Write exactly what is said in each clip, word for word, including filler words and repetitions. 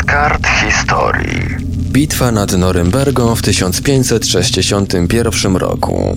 Z kart historii. Bitwa nad Norymbergą w tysiąc pięćset sześćdziesiątym pierwszym roku.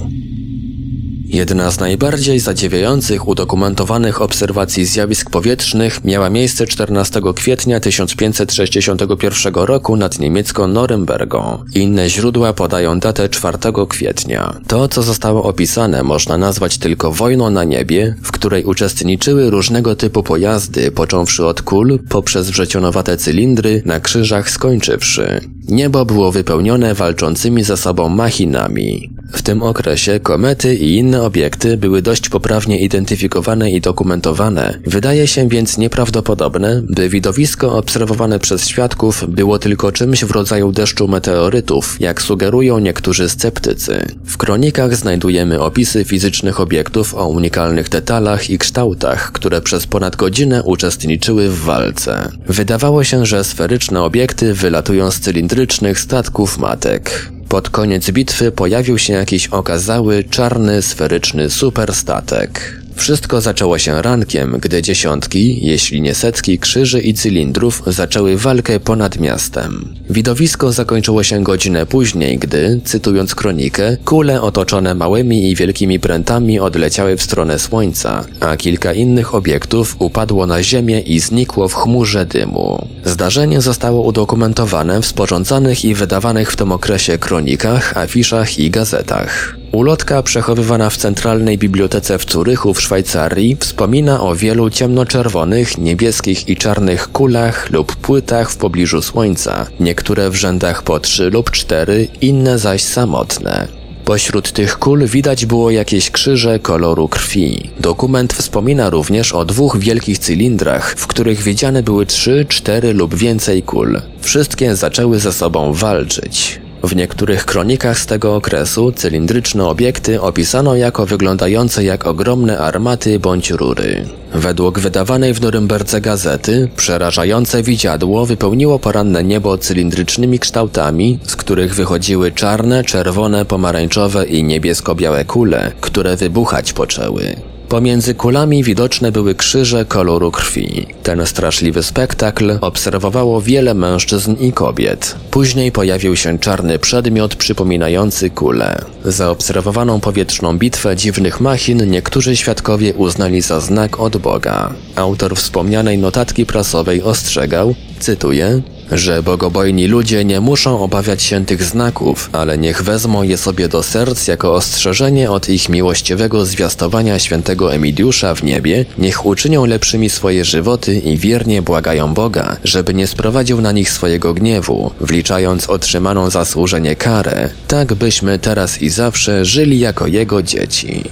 Jedna z najbardziej zadziwiających udokumentowanych obserwacji zjawisk powietrznych miała miejsce czternastego kwietnia tysiąc pięćset sześćdziesiątego pierwszego roku nad niemiecką Norymbergą. Inne źródła podają datę czwartego kwietnia. To, co zostało opisane, można nazwać tylko wojną na niebie, w której uczestniczyły różnego typu pojazdy, począwszy od kul, poprzez wrzecionowate cylindry, na krzyżach skończywszy. Niebo było wypełnione walczącymi ze sobą machinami. W tym okresie komety i inne obiekty były dość poprawnie identyfikowane i dokumentowane. Wydaje się więc nieprawdopodobne, by widowisko obserwowane przez świadków było tylko czymś w rodzaju deszczu meteorytów, jak sugerują niektórzy sceptycy. W kronikach znajdujemy opisy fizycznych obiektów o unikalnych detalach i kształtach, które przez ponad godzinę uczestniczyły w walce. Wydawało się, że sferyczne obiekty wylatują z cylindrycznych statków matek. Pod koniec bitwy pojawił się jakiś okazały, czarny, sferyczny superstatek. Wszystko zaczęło się rankiem, gdy dziesiątki, jeśli nie setki krzyży i cylindrów zaczęły walkę ponad miastem. Widowisko zakończyło się godzinę później, gdy, cytując kronikę, kule otoczone małymi i wielkimi prętami odleciały w stronę słońca, a kilka innych obiektów upadło na ziemię i znikło w chmurze dymu. Zdarzenie zostało udokumentowane w sporządzanych i wydawanych w tym okresie kronikach, afiszach i gazetach. Ulotka przechowywana w Centralnej Bibliotece w Zurychu w Szwajcarii wspomina o wielu ciemnoczerwonych, niebieskich i czarnych kulach lub płytach w pobliżu Słońca, niektóre w rzędach po trzy lub cztery, inne zaś samotne. Pośród tych kul widać było jakieś krzyże koloru krwi. Dokument wspomina również o dwóch wielkich cylindrach, w których widziane były trzy, cztery lub więcej kul. Wszystkie zaczęły ze sobą walczyć. W niektórych kronikach z tego okresu cylindryczne obiekty opisano jako wyglądające jak ogromne armaty bądź rury. Według wydawanej w Norymberdze gazety, przerażające widziadło wypełniło poranne niebo cylindrycznymi kształtami, z których wychodziły czarne, czerwone, pomarańczowe i niebiesko-białe kule, które wybuchać poczęły. Pomiędzy kulami widoczne były krzyże koloru krwi. Ten straszliwy spektakl obserwowało wiele mężczyzn i kobiet. Później pojawił się czarny przedmiot przypominający kulę. Zaobserwowaną powietrzną bitwę dziwnych machin niektórzy świadkowie uznali za znak od Boga. Autor wspomnianej notatki prasowej ostrzegał, cytuję, że bogobojni ludzie nie muszą obawiać się tych znaków, ale niech wezmą je sobie do serc jako ostrzeżenie od ich miłościwego zwiastowania świętego Emidiusza w niebie, niech uczynią lepszymi swoje żywoty i wiernie błagają Boga, żeby nie sprowadził na nich swojego gniewu, wliczając otrzymaną za służenie karę, tak byśmy teraz i zawsze żyli jako Jego dzieci.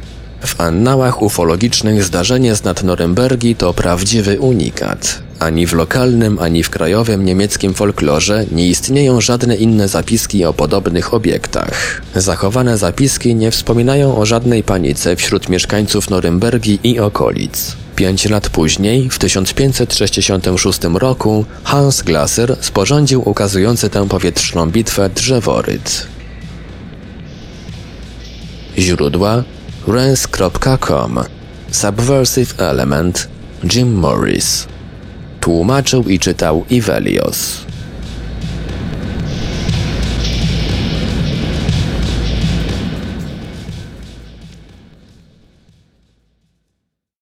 W annałach ufologicznych zdarzenie z nad Norymbergi to prawdziwy unikat. Ani w lokalnym, ani w krajowym niemieckim folklorze nie istnieją żadne inne zapiski o podobnych obiektach. Zachowane zapiski nie wspominają o żadnej panice wśród mieszkańców Norymbergi i okolic. Pięć lat później, w tysiąc pięćset sześćdziesiątym szóstym roku, Hans Glasser sporządził ukazujący tę powietrzną bitwę drzeworyt. Źródła Renz kropka com. Subversive Element. Jim Morris. Tłumaczył i czytał Ivelios.